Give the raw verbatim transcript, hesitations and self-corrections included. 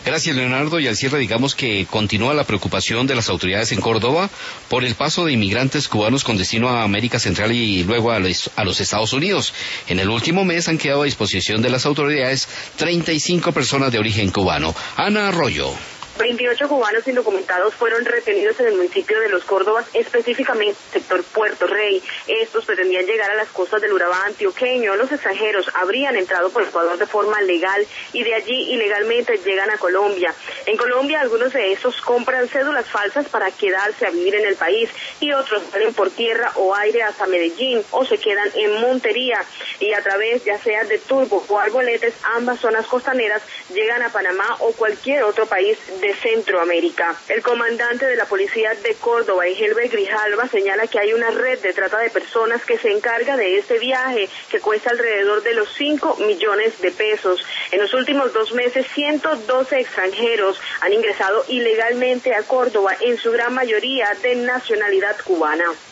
Gracias, Leonardo. Y al cierre, digamos que continúa la preocupación de las autoridades en Córdoba por el paso de inmigrantes cubanos con destino a América Central y luego a los, a los Estados Unidos. En el último mes han quedado a disposición de las autoridades treinta y cinco personas de origen cubano. Ana Arroyo. veintiocho cubanos indocumentados fueron retenidos en el municipio de Los Córdobas, específicamente sector Puerto Rey. Estos pretendían llegar a las costas del Urabá antioqueño. Los extranjeros habrían entrado por Ecuador de forma legal y de allí ilegalmente llegan a Colombia. En Colombia, algunos de estos compran cédulas falsas para quedarse a vivir en el país y otros salen por tierra o aire hasta Medellín o se quedan en Montería y a través ya sea de Turbo o Arboletes, ambas zonas costaneras, llegan a Panamá o cualquier otro país de Centroamérica. El comandante de la policía de Córdoba, Engelbert Grijalva, señala que hay una red de trata de personas que se encarga de este viaje, que cuesta alrededor de los cinco millones de pesos. En los últimos dos meses, ciento doce extranjeros han ingresado ilegalmente a Córdoba, en su gran mayoría de nacionalidad cubana.